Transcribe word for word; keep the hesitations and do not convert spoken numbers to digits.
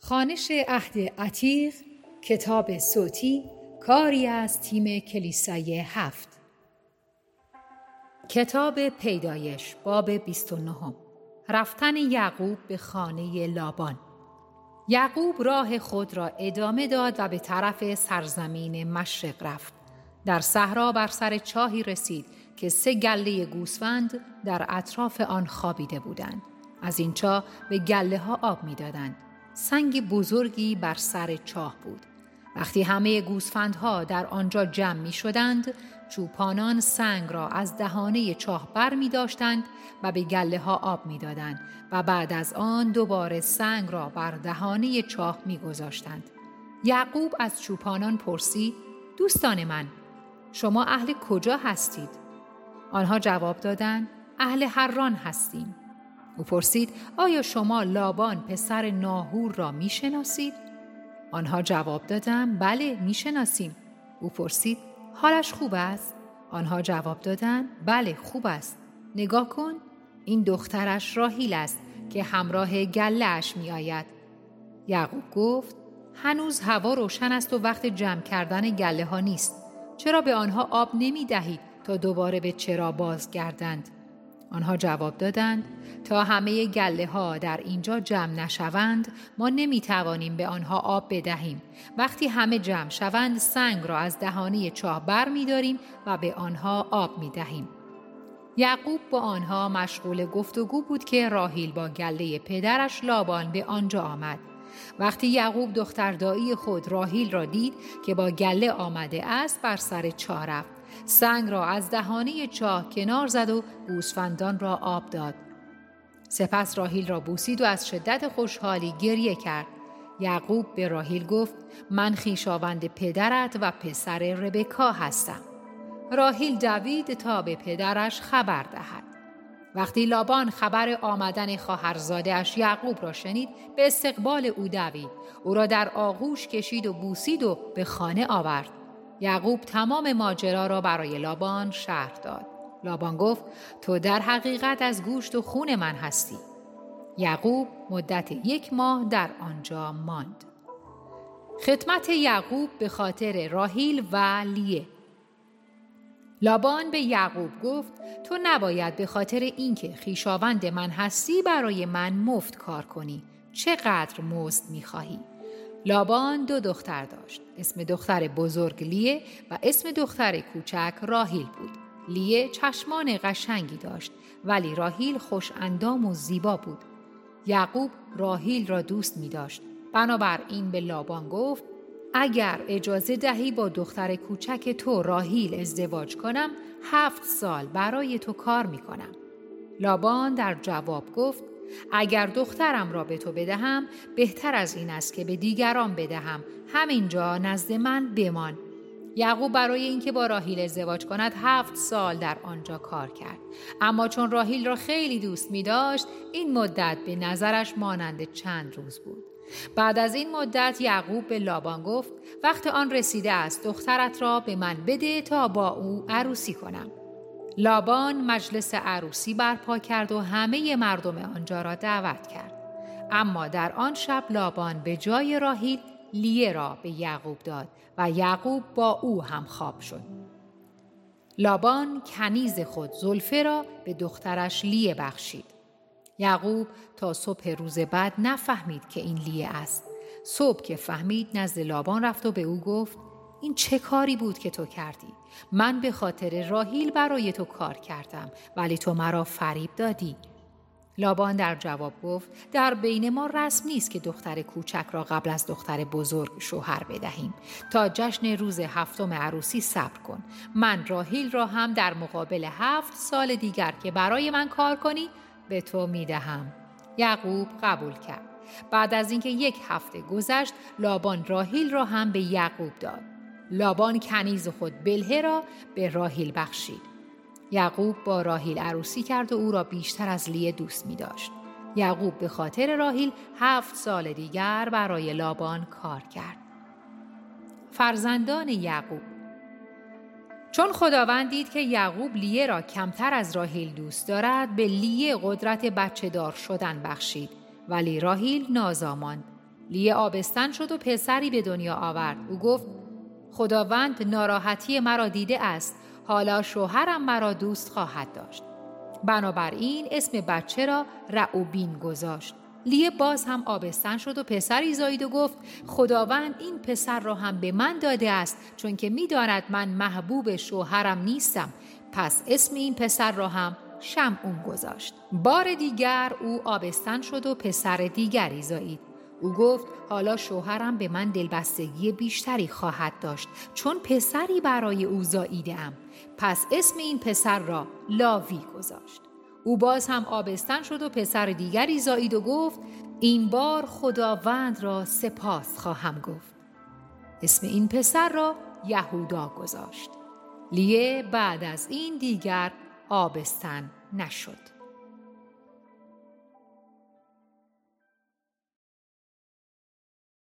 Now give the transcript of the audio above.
خوانش عهد عتیق، کتاب صوتی، کاری از تیم کلیسای هفت. کتاب پیدایش، باب بیست و نه. رفتن یعقوب به خانه لابان. یعقوب راه خود را ادامه داد و به طرف سرزمین مشرق رفت. در صحرا بر سر چاهی رسید که سه گله گوسفند در اطراف آن خوابیده بودند. از این چاه به گله ها آب می دادند. سنگ بزرگی بر سر چاه بود. وقتی همه گوسفندها در آنجا جمع می شدند، چوپانان سنگ را از دهانه چاه بر می داشتند و به گله ها آب می دادند و بعد از آن دوباره سنگ را بر دهانه چاه می گذاشتند. یعقوب از چوپانان پرسید: دوستان من، شما اهل کجا هستید؟ آنها جواب دادند: اهل حران هستیم. او پرسید: آیا شما لابان پسر ناهور را می شناسید؟ آنها جواب دادند: بله، می شناسیم. او پرسید: حالش خوب است؟ آنها جواب دادند: بله، خوب است. نگاه کن، این دخترش راهیل است که همراه گله‌اش می آید. یعقوب گفت: هنوز هوا روشن است و وقت جمع کردن گله ها نیست. چرا به آنها آب نمی دهید تا دوباره به چرا بازگردند؟ آنها جواب دادند: تا همه گله ها در اینجا جمع نشوند ما نمی توانیم به آنها آب بدهیم. وقتی همه جمع شوند سنگ را از دهانه چاه بر می داریم و به آنها آب می دهیم. یعقوب با آنها مشغول گفتگو بود که راهیل با گله پدرش لابان به آنجا آمد. وقتی یعقوب دختر دایی خود راهیل را دید که با گله آمده است، بر سر چاه رفت. سنگ را از دهانه چاه کنار زد و گوسفندان را آب داد. سپس راهیل را بوسید و از شدت خوشحالی گریه کرد. یعقوب به راهیل گفت: من خویشاوند پدرت و پسر ربکا هستم. راهیل دوید تا به پدرش خبر دهد. وقتی لابان خبر آمدن خواهرزاده‌اش یعقوب را شنید، به استقبال او دوید. او را در آغوش کشید و بوسید و به خانه آورد. یعقوب تمام ماجرا را برای لابان شرح داد. لابان گفت: تو در حقیقت از گوشت و خون من هستی. یعقوب مدت یک ماه در آنجا ماند. خدمت یعقوب به خاطر راهیل و لیه. لابان به یعقوب گفت: تو نباید به خاطر اینکه خویشاوند من هستی برای من مفت کار کنی. چقدر مزد می‌خواهی؟ لابان دو دختر داشت. اسم دختر بزرگ لیه و اسم دختر کوچک راهیل بود. لیه چشمان قشنگی داشت ولی راهیل خوش اندام و زیبا بود. یعقوب راهیل را دوست می داشت. بنابراین به لابان گفت: اگر اجازه دهی با دختر کوچک تو راهیل ازدواج کنم، هفت سال برای تو کار می کنم. لابان در جواب گفت: اگر دخترم را به تو بدهم بهتر از این است که به دیگران بدهم. همینجا نزد من بمان. یعقوب برای اینکه با راهیل ازدواج کند هفت سال در آنجا کار کرد. اما چون راهیل را خیلی دوست می داشت، این مدت به نظرش مانند چند روز بود. بعد از این مدت یعقوب به لابان گفت: وقت آن رسیده است دخترت را به من بده تا با او عروسی کنم. لابان مجلس عروسی برپا کرد و همه مردم آنجا را دعوت کرد. اما در آن شب لابان به جای راهیل لیه را به یعقوب داد و یعقوب با او هم خواب شد. لابان کنیز خود زلفه را به دخترش لیه بخشید. یعقوب تا صبح روز بعد نفهمید که این لیه است. صبح که فهمید نزد لابان رفت و به او گفت: این چه کاری بود که تو کردی؟ من به خاطر راهیل برای تو کار کردم ولی تو مرا فریب دادی. لابان در جواب گفت: در بین ما رسم نیست که دختر کوچک را قبل از دختر بزرگ شوهر بدهیم. تا جشن روز هفتم عروسی صبر کن. من راهیل را هم در مقابل هفت سال دیگر که برای من کار کنی به تو میدهم. یعقوب قبول کرد. بعد از اینکه یک هفته گذشت، لابان راهیل را هم به یعقوب داد. لابان کنیز خود بلهه را به راهیل بخشید. یعقوب با راهیل عروسی کرد و او را بیشتر از لیه دوست می داشت. یعقوب به خاطر راهیل هفت سال دیگر برای لابان کار کرد. فرزندان یعقوب. چون خداوند دید که یعقوب لیه را کمتر از راهیل دوست دارد، به لیه قدرت بچه دار شدن بخشید. ولی راهیل نازا ماند. لیه آبستن شد و پسری به دنیا آورد. او گفت خداوند ناراحتی مرا دیده است، حالا شوهرم مرا دوست خواهد داشت. بنابراین اسم بچه را رعوبین گذاشت. لیه باز هم آبستن شد و پسری زایید و گفت خداوند این پسر را هم به من داده است، چون که می داند من محبوب شوهرم نیستم. پس اسم این پسر را هم شمعون گذاشت. بار دیگر او آبستن شد و پسر دیگری زایید. او گفت حالا شوهرم به من دلبستگی بیشتری خواهد داشت، چون پسری برای او زاییده ام. پس اسم این پسر را لاوی گذاشت. او باز هم آبستن شد و پسر دیگری زایید و گفت این بار خداوند را سپاس خواهم گفت. اسم این پسر را یهودا گذاشت. لیه بعد از این دیگر آبستن نشد.